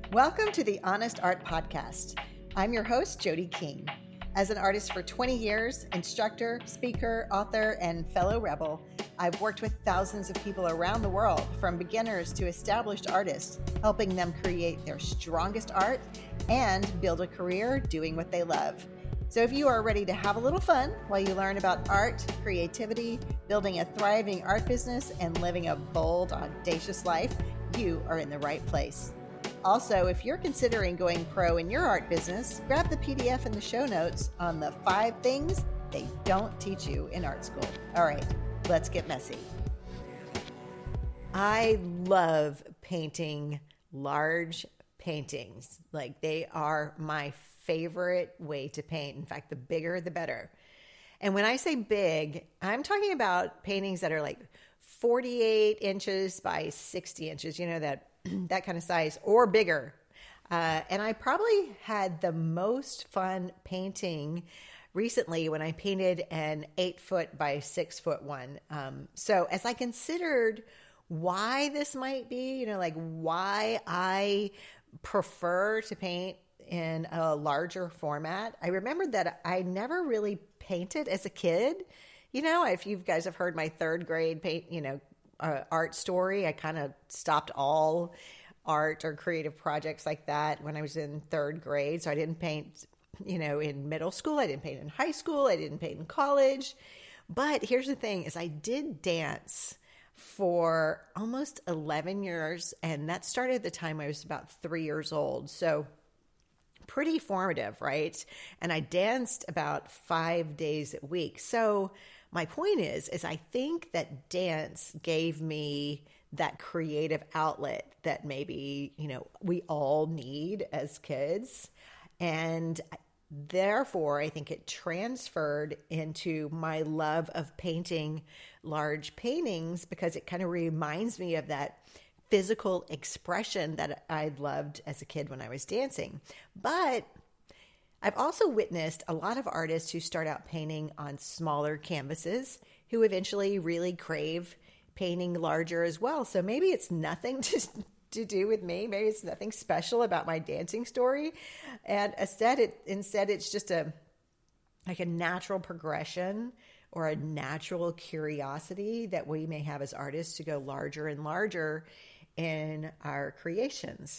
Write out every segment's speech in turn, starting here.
Welcome to the Honest Art Podcast. I'm your host, Jody King. As an artist for 20 years, instructor, speaker, author, and fellow rebel, I've worked with thousands of people around the world, from beginners to established artists, helping them create their strongest art and build a career doing what they love. So if you are ready to have a little fun while you learn about art, creativity, building a thriving art business, and living a bold, audacious life, you are in the right place. Also, if you're considering going pro in your art business, grab the PDF in the show notes on the 5 things they don't teach you in art school. All right, let's get messy. I love painting large paintings. Like, they are my favorite way to paint. In fact, the bigger, the better. And when I say big, I'm talking about paintings that are like 48 inches by 60 inches, you know, that kind of size or bigger. And I probably had the most fun painting recently when I painted an 8-foot by 6-foot one. So as I considered why this might be, you know, like why I prefer to paint in a larger format, I remembered that I never really painted as a kid. You know, if you guys have heard my 3rd grade art story, I kind of stopped all art or creative projects like that when I was in 3rd grade. So I didn't paint, you know, in middle school. I didn't paint in high school. I didn't paint in college. But here's the thing is I did dance for almost 11 years. And that started at the time I was about 3 years old. So pretty formative, right? And I danced about 5 days a week. So my point is I think that dance gave me that creative outlet that maybe, you know, we all need as kids. And therefore, I think it transferred into my love of painting large paintings because it kind of reminds me of that physical expression that I loved as a kid when I was dancing. But I've also witnessed a lot of artists who start out painting on smaller canvases who eventually really crave painting larger as well. So maybe it's nothing to do with me. Maybe it's nothing special about my dancing story. And instead it's just a natural progression or a natural curiosity that we may have as artists to go larger and larger in our creations.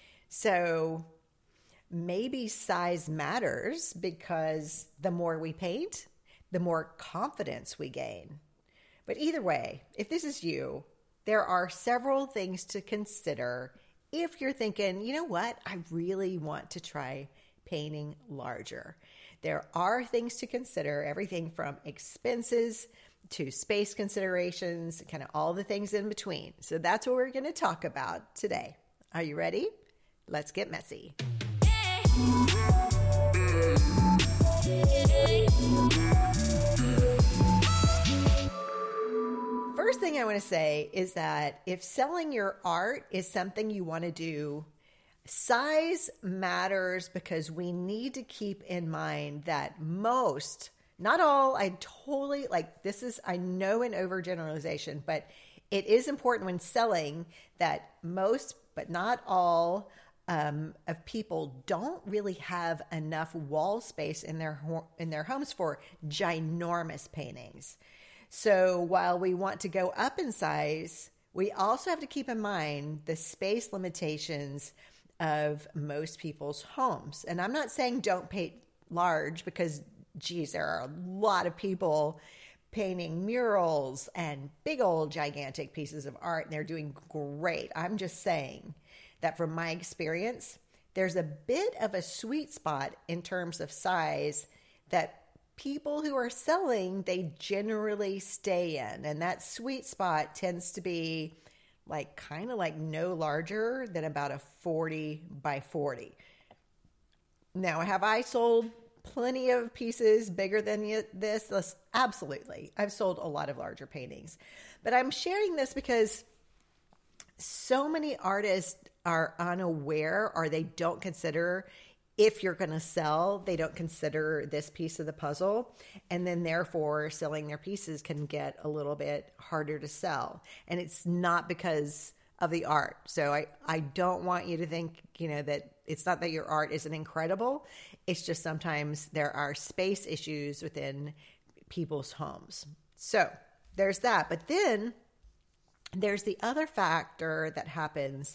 So maybe size matters because the more we paint, the more confidence we gain. But either way, if this is you, there are several things to consider if you're thinking, you know what, I really want to try painting larger. There are things to consider, everything from expenses to space considerations, kind of all the things in between. So that's what we're going to talk about today. Are you ready? Let's get messy. First thing I want to say is that if selling your art is something you want to do, size matters because we need to keep in mind that most, not all, I know an overgeneralization, but it is important when selling that most, but not all, of people don't really have enough wall space in their homes for ginormous paintings. So while we want to go up in size, we also have to keep in mind the space limitations of most people's homes. And I'm not saying don't paint large because, geez, there are a lot of people painting murals and big old gigantic pieces of art, and they're doing great. I'm just saying that from my experience, there's a bit of a sweet spot in terms of size that people who are selling, they generally stay in. And that sweet spot tends to be kind of no larger than about a 40 by 40. Now, have I sold plenty of pieces bigger than this? Absolutely. I've sold a lot of larger paintings. But I'm sharing this because so many artists are unaware, or they don't consider, if you're going to sell, they don't consider this piece of the puzzle. And then therefore selling their pieces can get a little bit harder to sell. And it's not because of the art. So I don't want you to think, that it's not that your art isn't incredible. It's just sometimes there are space issues within people's homes. So there's that. But then there's the other factor that happens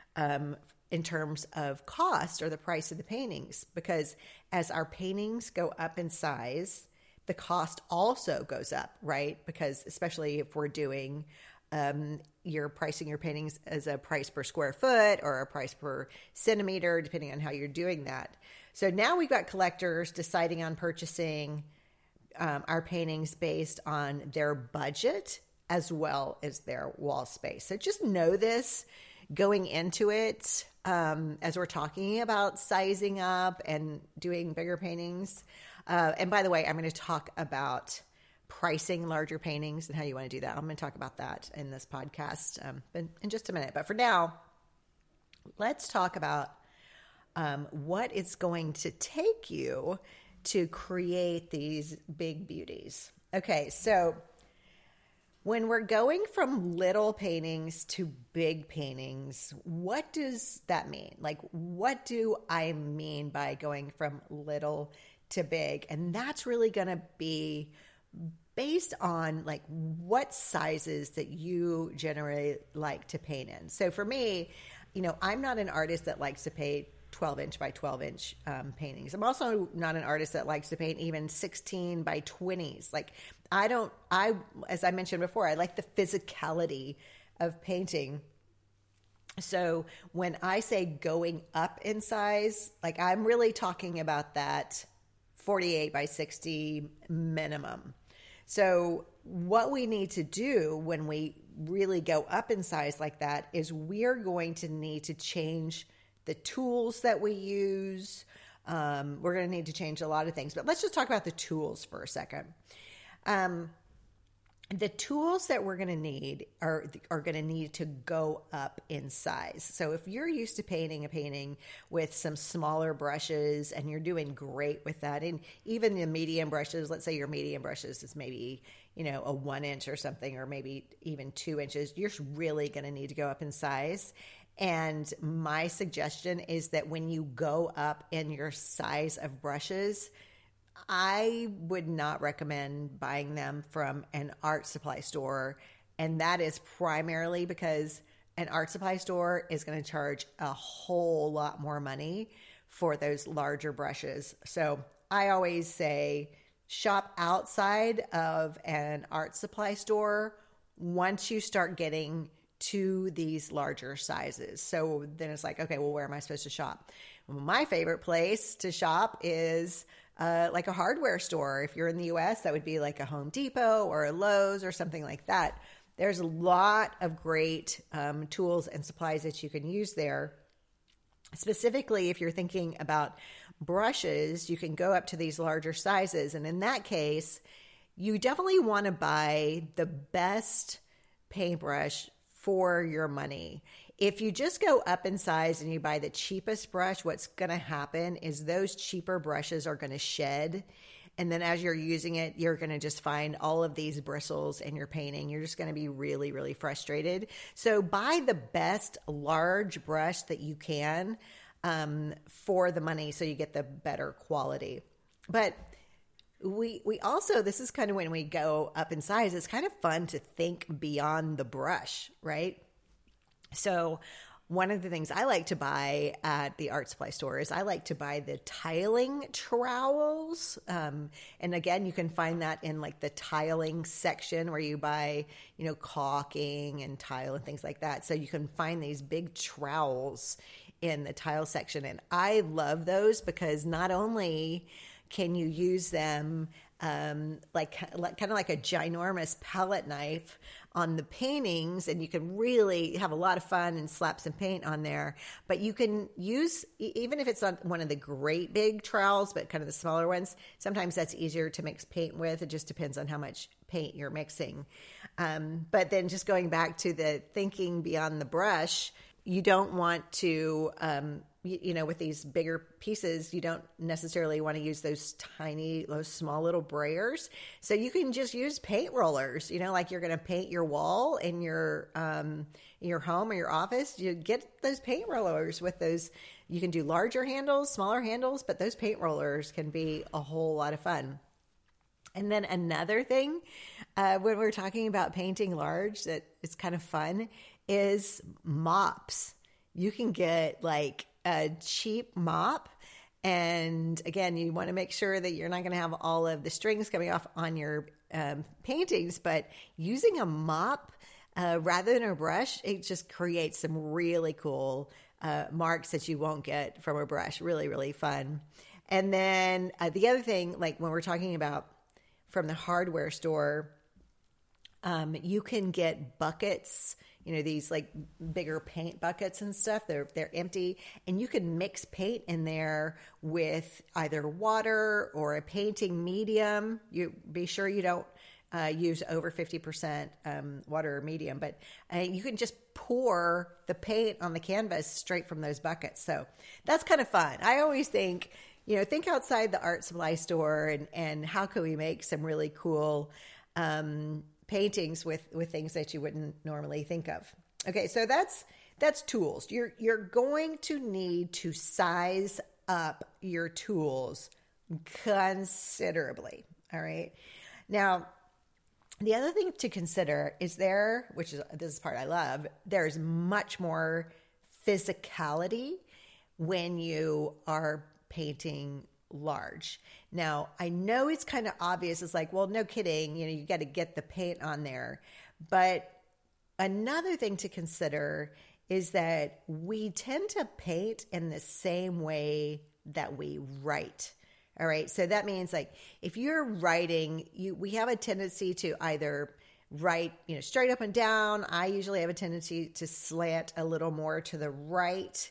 in terms of cost, or the price of the paintings, because as our paintings go up in size, the cost also goes up, right? Because especially if we're doing, you're pricing your paintings as a price per square foot or a price per centimeter, depending on how you're doing that. So now we've got collectors deciding on purchasing our paintings based on their budget as well as their wall space. So just know this going into it, as we're talking about sizing up and doing bigger paintings. And by the way, I'm going to talk about pricing larger paintings and how you want to do that. I'm going to talk about that in this podcast in just a minute. But for now, let's talk about what it's going to take you to create these big beauties. Okay, so when we're going from little paintings to big paintings, what does that mean? Like, what do I mean by going from little to big? And that's really going to be based on like what sizes that you generally like to paint in. So for me, I'm not an artist that likes to paint 12-inch by 12-inch paintings. I'm also not an artist that likes to paint even 16 by 20s. Like as I mentioned before, I like the physicality of painting. So when I say going up in size, like I'm really talking about that 48 by 60 minimum. So what we need to do when we really go up in size like that is we're going to need to change the tools that we use. We're going to need to change a lot of things, but let's just talk about the tools for a second. The tools that we're going to need are going to need to go up in size. So if you're used to painting a painting with some smaller brushes and you're doing great with that, and even the medium brushes, let's say your medium brushes is maybe, a 1 inch or something, or maybe even 2 inches, you're really going to need to go up in size. And my suggestion is that when you go up in your size of brushes, I would not recommend buying them from an art supply store. And that is primarily because an art supply store is going to charge a whole lot more money for those larger brushes. So I always say shop outside of an art supply store once you start getting to these larger sizes. So then it's like, okay, well, where am I supposed to shop? Well, my favorite place to shop is like a hardware store. If you're in the US, that would be like a Home Depot or a Lowe's or something like that. There's a lot of great tools and supplies that you can use there. Specifically, if you're thinking about brushes, you can go up to these larger sizes. And in that case, you definitely want to buy the best paintbrush for your money. If you just go up in size and you buy the cheapest brush, what's going to happen is those cheaper brushes are going to shed. And then as you're using it, you're going to just find all of these bristles in your painting. You're just going to be really, really frustrated. So buy the best large brush that you can for the money so you get the better quality. But we also, this is kind of when we go up in size, it's kind of fun to think beyond the brush, right? So one of the things I like to buy at the art supply store is I like to buy the tiling trowels. And again, you can find that in like the tiling section where you buy, caulking and tile and things like that. So you can find these big trowels in the tile section. And I love those because not only can you use them like kind of like a ginormous palette knife on the paintings, and you can really have a lot of fun and slap some paint on there. But you can use, even if it's not one of the great big trowels, but kind of the smaller ones, sometimes that's easier to mix paint with. It just depends on how much paint you're mixing. But then just going back to the thinking beyond the brush, you don't want to with these bigger pieces, you don't necessarily want to use those small little brayers. So you can just use paint rollers, like you're going to paint your wall in your home or your office. You get those paint rollers with those. You can do larger handles, smaller handles, but those paint rollers can be a whole lot of fun. And then another thing, when we're talking about painting large, that is kind of fun, is mops. You can get like a cheap mop. And again, you want to make sure that you're not going to have all of the strings coming off on your paintings, but using a mop rather than a brush, it just creates some really cool marks that you won't get from a brush. Really, really fun. And then the other thing, like when we're talking about from the hardware store, you can get buckets, these like bigger paint buckets and stuff. They're empty, and you can mix paint in there with either water or a painting medium. You be sure you don't use over 50% water or medium, but you can just pour the paint on the canvas straight from those buckets. So that's kind of fun. I always think, think outside the art supply store and how can we make some really cool paintings with things that you wouldn't normally think of. Okay, so that's tools. You're going to need to size up your tools considerably. All right. Now, the other thing to consider is this is the part I love, there's much more physicality when you are painting large. Now, I know it's kind of obvious. It's like, well, no kidding. You got to get the paint on there. But another thing to consider is that we tend to paint in the same way that we write. All right. So that means like if you're writing, we have a tendency to either write, straight up and down. I usually have a tendency to slant a little more to the right.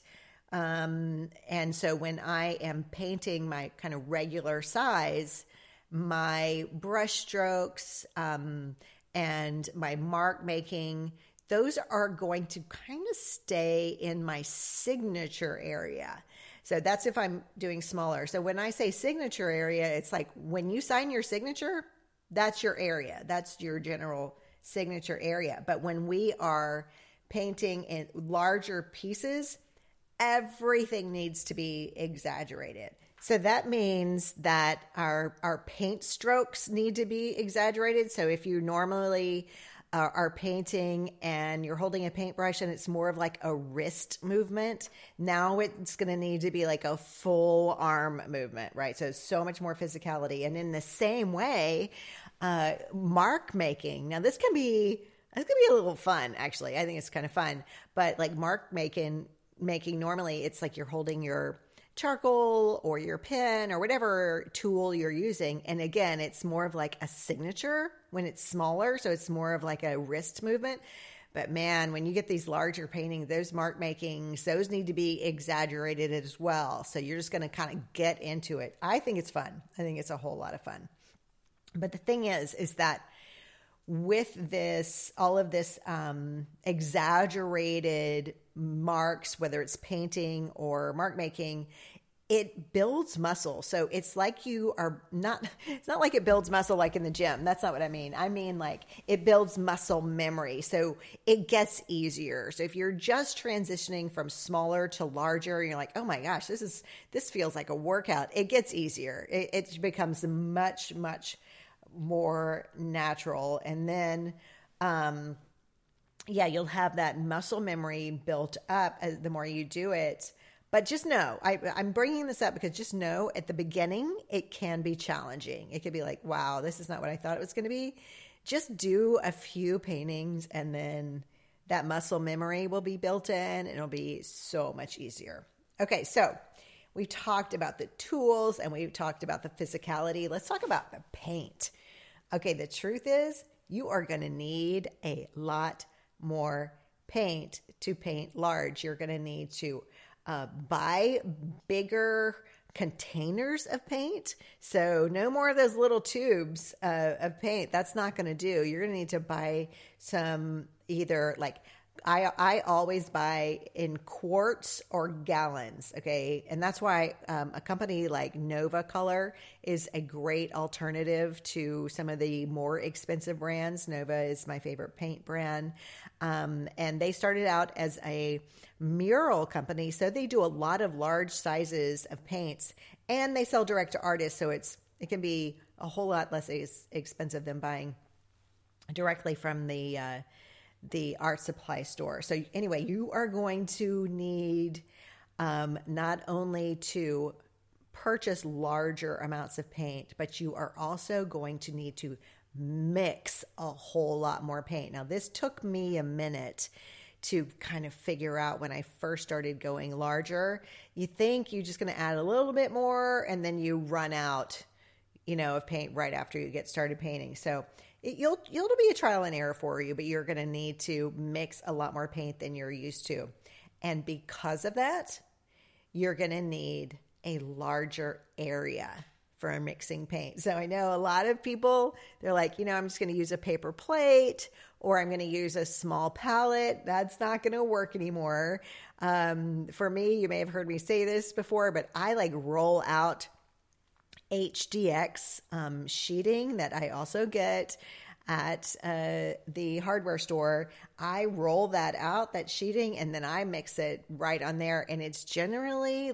And so when I am painting my kind of regular size, my brush strokes, and my mark making, those are going to kind of stay in my signature area. So that's if I'm doing smaller. So when I say signature area, it's like when you sign your signature, that's your area. That's your general signature area. But when we are painting in larger pieces, everything needs to be exaggerated. So that means that our paint strokes need to be exaggerated. So if you normally are painting and you're holding a paintbrush and it's more of like a wrist movement, now it's going to need to be like a full arm movement, right? So much more physicality. And in the same way, mark making. Now this can be a little fun, actually. I think it's kind of fun. But like mark making normally, it's like you're holding your charcoal or your pen or whatever tool you're using. And again, it's more of like a signature when it's smaller. So it's more of like a wrist movement. But man, when you get these larger paintings, those mark makings, those need to be exaggerated as well. So you're just going to kind of get into it. I think it's fun. I think it's a whole lot of fun. But the thing is that with this, all of this exaggerated marks, whether it's painting or mark making, it builds muscle. So it's like it's not like it builds muscle like in the gym. That's not what I mean. I mean like it builds muscle memory. So it gets easier. So if you're just transitioning from smaller to larger, you're like, oh my gosh, this feels like a workout. It gets easier. It becomes much, much more natural. And then, you'll have that muscle memory built up as the more you do it. But just know, I'm bringing this up because just know at the beginning, it can be challenging. It could be like, wow, this is not what I thought it was going to be. Just do a few paintings and then that muscle memory will be built in and it'll be so much easier. Okay, so we talked about the tools and we talked about the physicality. Let's talk about the paint. Okay, the truth is you are going to need a lot more paint to paint large. You're going to need to buy bigger containers of paint. So no more of those little tubes of paint. That's not going to do. You're going to need to buy some either like I always buy in quarts or gallons, okay? And that's why a company like Nova Color is a great alternative to some of the more expensive brands. Nova is my favorite paint brand. And they started out as a mural company, so they do a lot of large sizes of paints, and they sell direct to artists, so it can be a whole lot less expensive than buying directly from the art supply store. So anyway, you are going to need not only to purchase larger amounts of paint, but you are also going to need to mix a whole lot more paint. Now, this took me a minute to kind of figure out when I first started going larger. You think you're just going to add a little bit more, and then you run out, of paint right after you get started painting. So it'll be a trial and error for you, but you're going to need to mix a lot more paint than you're used to. And because of that, you're going to need a larger area for mixing paint. So I know a lot of people, they're like, I'm just going to use a paper plate, or I'm going to use a small palette. That's not going to work anymore. For me, you may have heard me say this before, but I roll out HDX sheeting that I also get at the hardware store. I roll that out, that sheeting, and then I mix it right on there. And it's generally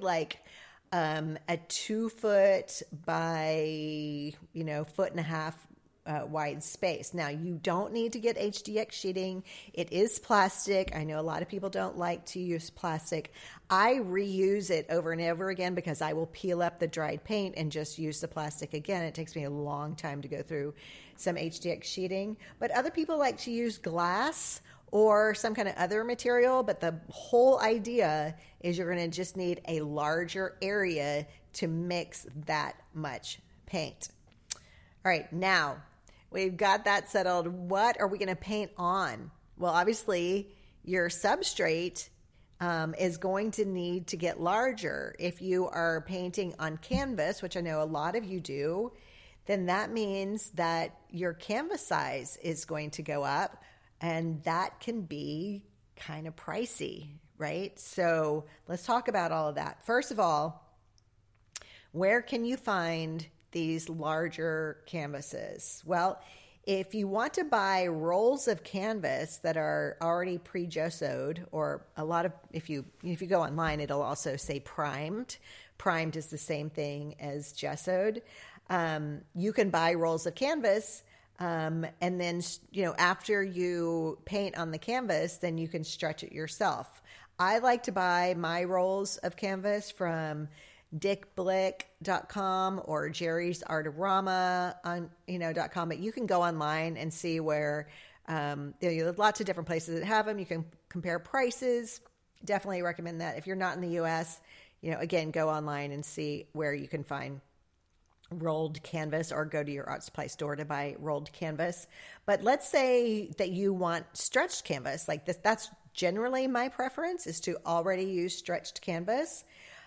a 2 foot by, 1.5 foot wide space. Now, you don't need to get HDX sheeting. It is plastic. I know a lot of people don't like to use plastic. I reuse it over and over again because I will peel up the dried paint and just use the plastic again. It takes me a long time to go through some HDX sheeting. But other people like to use glass or some kind of other material. But the whole idea is you're going to just need a larger area to mix that much paint. All right, now we've got that settled. What are we going to paint on? Well, obviously, your substrate is going to need to get larger. If you are painting on canvas, which I know a lot of you do, then that means that your canvas size is going to go up, and that can be kind of pricey, right? So let's talk about all of that. First of all, where can you find these larger canvases? Well, if you want to buy rolls of canvas that are already pre-gessoed, or a lot of, if you go online, it'll also say primed. Primed is the same thing as gessoed. You can buy rolls of canvas, and then, after you paint on the canvas, then you can stretch it yourself. I like to buy my rolls of canvas from dickblick.com or Jerry's Artorama on .com, but you can go online and see where there's lots of different places that have them. You can compare prices. Definitely recommend that. If you're not in the US, again, go online and see where you can find rolled canvas, or go to your art supply store to buy rolled canvas. But let's say that you want stretched canvas like this. That's generally my preference, is to already use stretched canvas.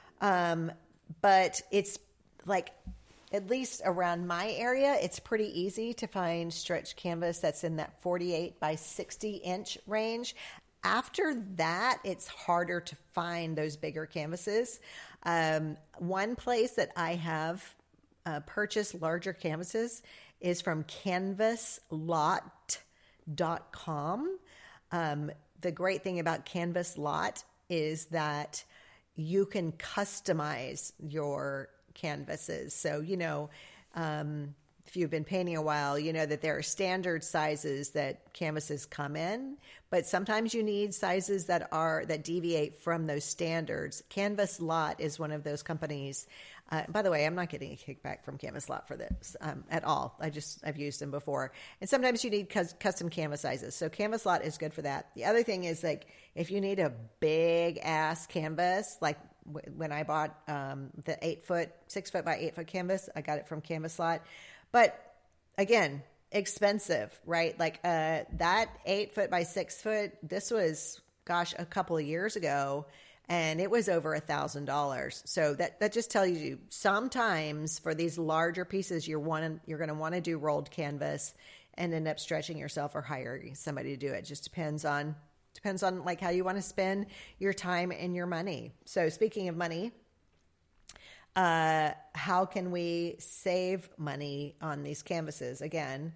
But it's at least around my area, it's pretty easy to find stretched canvas that's in that 48 by 60 inch range. After that, it's harder to find those bigger canvases. One place that I have purchased larger canvases is from canvaslot.com. The great thing about Canvas Lot is that you can customize your canvases. So, if you've been painting a while, you know that there are standard sizes that canvases come in, but sometimes you need sizes that deviate from those standards. Canvas Lot is one of those companies. By the way, I'm not getting a kickback from Canvas Lot for this at all. I've used them before. And sometimes you need custom canvas sizes. So Canvas Lot is good for that. The other thing is, if you need a big ass canvas, like when I bought the 6 foot by 8 foot canvas, I got it from Canvas Lot. But again, expensive, right? That 8 foot by 6 foot, this was, a couple of years ago, and it was over $1,000. So that just tells you, sometimes for these larger pieces, you're going to want to do rolled canvas and end up stretching yourself or hiring somebody to do it. Just depends on Depends on like how you want to spend your time and your money. So speaking of money, how can we save money on these canvases? Again,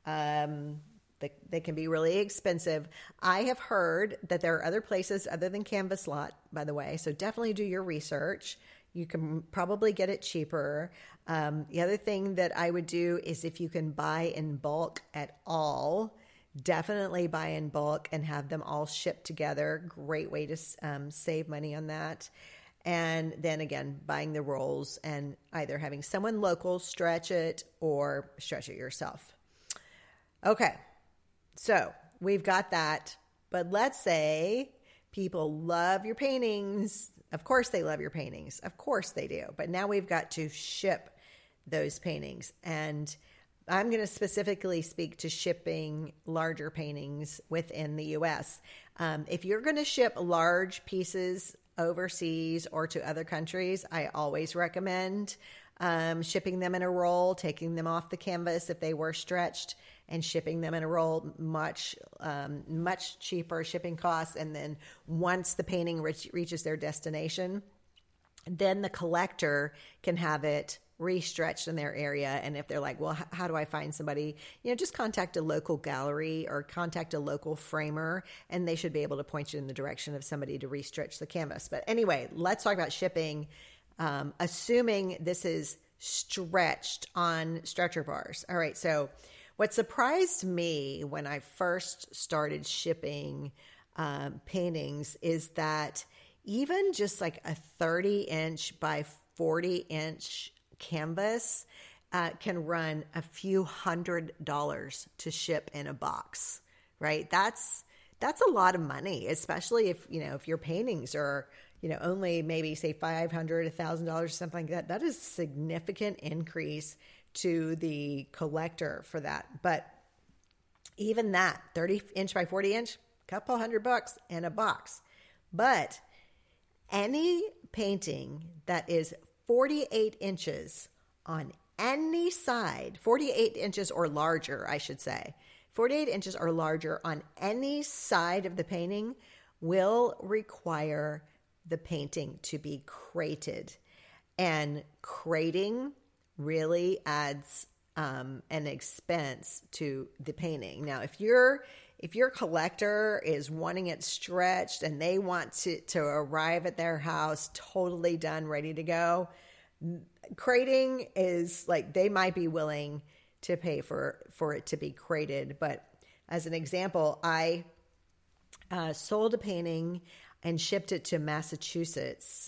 they can be really expensive. I have heard that there are other places other than Canvas Lot, by the way. So definitely do your research. You can probably get it cheaper. The other thing that I would do is if you can buy in bulk at all, definitely buy in bulk and have them all shipped together. Great way to save money on that. And then again, buying the rolls and either having someone local stretch it or stretch it yourself. Okay, so we've got that. But let's say people love your paintings. Of course they love your paintings. Of course they do. But now we've got to ship those paintings. And I'm going to specifically speak to shipping larger paintings within the U.S. If you're going to ship large pieces overseas or to other countries, I always recommend shipping them in a roll, taking them off the canvas if they were stretched, and shipping them in a roll. Much cheaper shipping costs. And then once the painting reaches their destination, then the collector can have it re-stretched in their area. And if they're like, well, how do I find somebody? Just contact a local gallery or contact a local framer, and they should be able to point you in the direction of somebody to re-stretch the canvas. But anyway, let's talk about shipping. Assuming this is stretched on stretcher bars. All right. So what surprised me when I first started shipping paintings is that even just like a 30-inch by 40-inch canvas can run a few $100s to ship in a box, right? That's a lot of money, especially if your paintings are, only maybe say $500, $1,000, something like that. That is a significant increase to the collector for that. But even that 30-inch by 40-inch, couple $100 in a box. But any painting that is 48 inches on any side, 48 inches or larger, I should say, 48 inches or larger on any side of the painting will require the painting to be crated. And crating really adds an expense to the painting. Now, if your collector is wanting it stretched and they want to arrive at their house totally done, ready to go, crating is like, they might be willing to pay for it to be crated. But as an example, I sold a painting and shipped it to Massachusetts,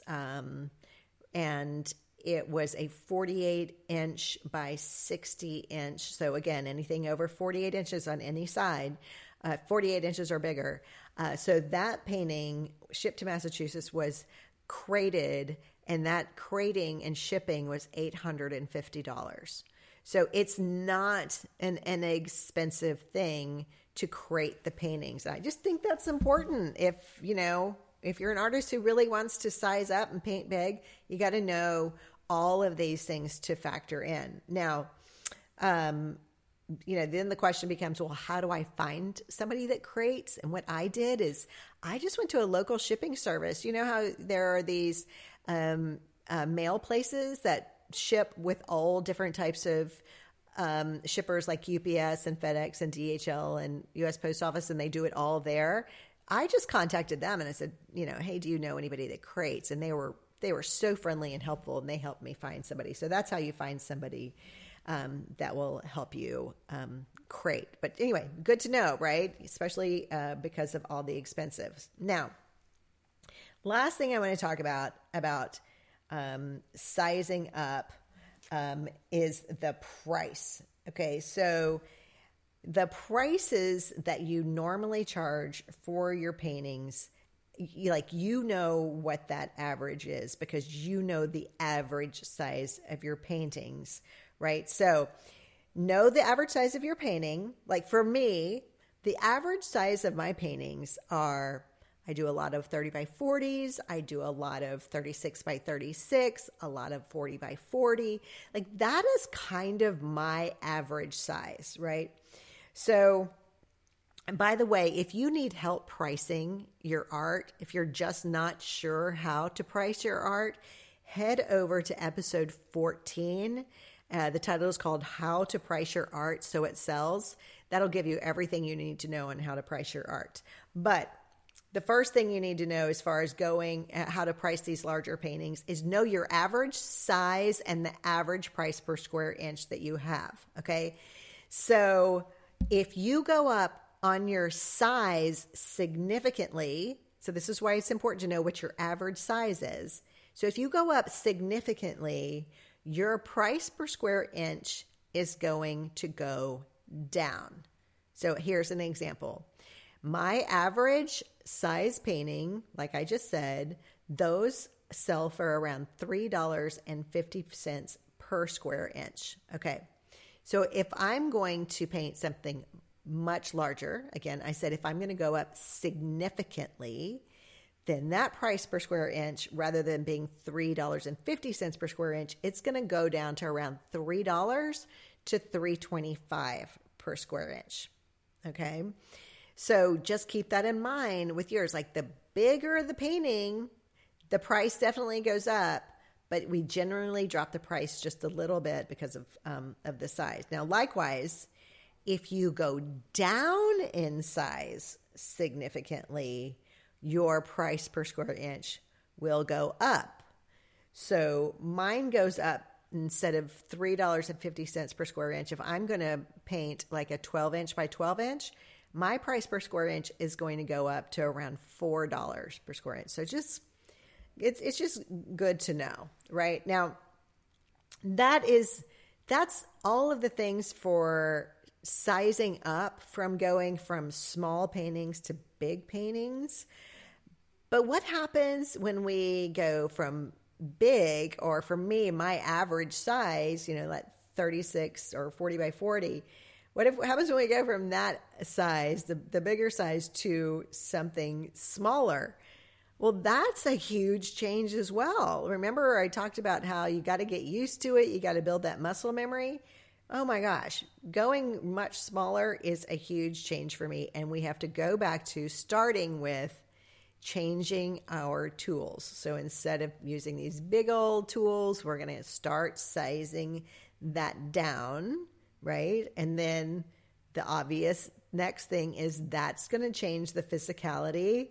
and it was a 48-inch by 60-inch. So again, anything over 48 inches on any side, 48 inches or bigger. So that painting shipped to Massachusetts was crated, and that crating and shipping was $850. So it's not an inexpensive thing to crate the paintings. I just think that's important. If you're an artist who really wants to size up and paint big, you got to know all of these things to factor in. Now, then the question becomes, well, how do I find somebody that crates? And what I did is I just went to a local shipping service. You know how there are these mail places that ship with all different types of shippers like UPS and FedEx and DHL and US Post Office, and they do it all there. I just contacted them and I said, hey, do you know anybody that crates? And they were so friendly and helpful, and they helped me find somebody. So that's how you find somebody that will help you crate. But anyway, good to know, right? Especially because of all the expenses. Now, last thing I want to talk about sizing up is the price. Okay, so the prices that you normally charge for your paintings, you know what that average is because you know the average size of your paintings, right? So know the average size of your painting. Like for me, the average size of my paintings are, I do a lot of 30 by 40s. I do a lot of 36 by 36, a lot of 40 by 40. Like that is kind of my average size, right? So And by the way, if you need help pricing your art, if you're just not sure how to price your art, head over to episode 14. The title is called How to Price Your Art So It Sells. That'll give you everything you need to know on how to price your art. But the first thing you need to know as far as how to price these larger paintings is know your average size and the average price per square inch that you have, okay? So if you go up on your size significantly, so this is why it's important to know what your average size is. So if you go up significantly, your price per square inch is going to go down. So here's an example. My average size painting, like I just said, those sell for around $3.50 per square inch. Okay. So if I'm going to paint something much larger, again, I said if I'm going to go up significantly, then that price per square inch, rather than being $3.50 per square inch, it's going to go down to around $3 to $3.25 per square inch. Okay. So just keep that in mind with yours. Like the bigger the painting, the price definitely goes up, but we generally drop the price just a little bit because of the size. Now, likewise, if you go down in size significantly, your price per square inch will go up. So mine goes up instead of $3.50 per square inch. If I'm going to paint like a 12 inch by 12 inch, my price per square inch is going to go up to around $4 per square inch. So it's just good to know, right? Now, that's all of the things for sizing up from going from small paintings to big paintings. But what happens when we go from big, or for me, my average size, like 36 or 40 by 40, what happens when we go from that size, the bigger size, to something smaller? Well, that's a huge change as well. Remember, I talked about how you got to get used to it. You got to build that muscle memory. Oh my gosh, going much smaller is a huge change for me. And we have to go back to starting with changing our tools. So instead of using these big old tools, we're going to start sizing that down, right? And then the obvious next thing is that's going to change the physicality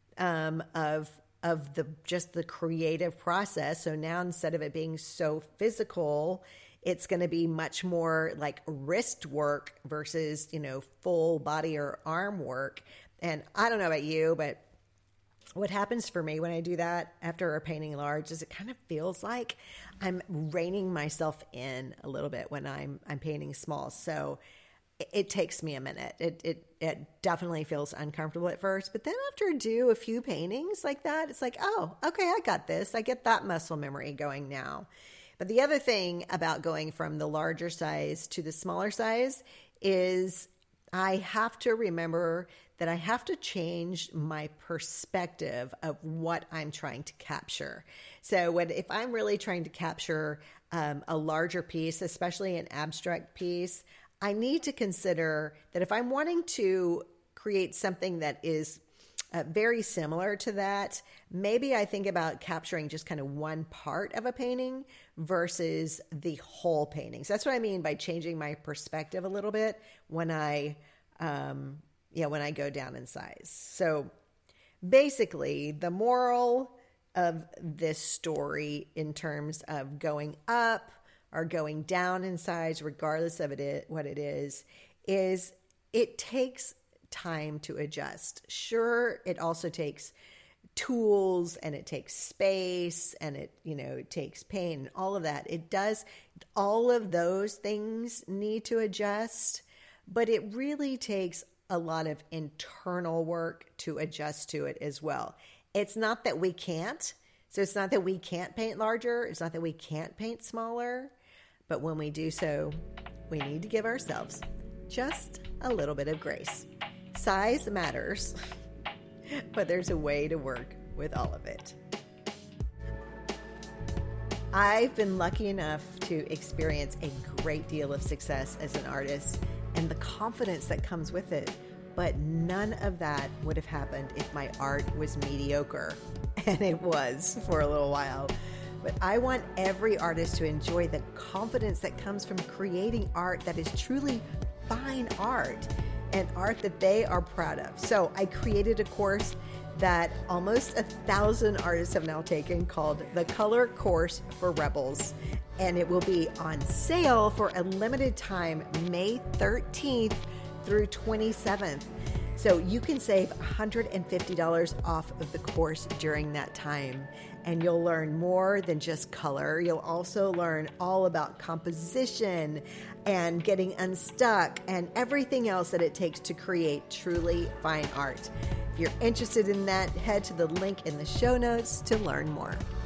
of the creative process. So now instead of it being so physical, it's going to be much more like wrist work versus, full body or arm work. And I don't know about you, but what happens for me when I do that after a painting large is it kind of feels like I'm reining myself in a little bit when I'm painting small. So it takes me a minute. It definitely feels uncomfortable at first, but then after I do a few paintings like that, it's like, oh, okay, I got this. I get that muscle memory going now. But the other thing about going from the larger size to the smaller size is I have to remember that I have to change my perspective of what I'm trying to capture. So if I'm really trying to capture a larger piece, especially an abstract piece, I need to consider that if I'm wanting to create something that is very similar to that, maybe I think about capturing just kind of one part of a painting versus the whole painting. So that's what I mean by changing my perspective a little bit when I go down in size. So basically, the moral of this story in terms of going up or going down in size, regardless of what it is it takes time to adjust. Sure, it also takes tools and it takes space and it takes pain and all of that. It does. All of those things need to adjust, but it really takes a lot of internal work to adjust to it as well. It's not that we can't. So it's not that we can't paint larger. It's not that we can't paint smaller. But when we do so, we need to give ourselves just a little bit of grace. Size matters, but there's a way to work with all of it. I've been lucky enough to experience a great deal of success as an artist, and the confidence that comes with it But none of that would have happened if my art was mediocre. And it was for a little while. But I want every artist to enjoy the confidence that comes from creating art that is truly fine art and art that they are proud of. So I created a course that almost 1,000 artists have now taken called the Color Course for Rebels. And it will be on sale for a limited time, May 13th through 27th. So you can save $150 off of the course during that time. And you'll learn more than just color. You'll also learn all about composition and getting unstuck and everything else that it takes to create truly fine art. If you're interested in that, head to the link in the show notes to learn more.